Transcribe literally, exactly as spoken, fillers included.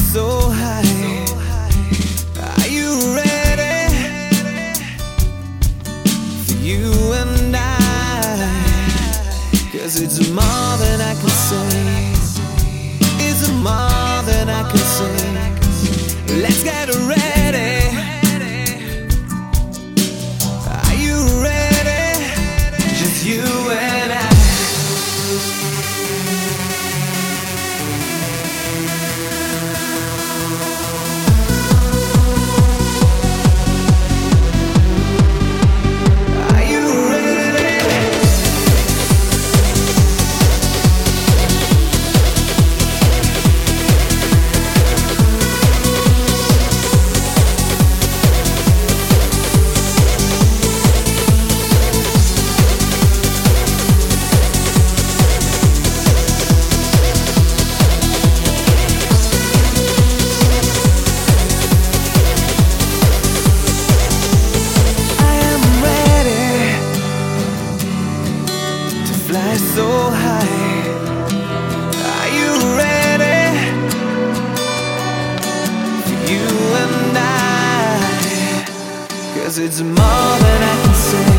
so high. Are you ready for you and I? 'Cause it's more than I can say. It's more than I can say. Let's get ready. Are you ready? Just you and I. Fly so high. Are you ready for you and I? 'Cause it's more than I can say.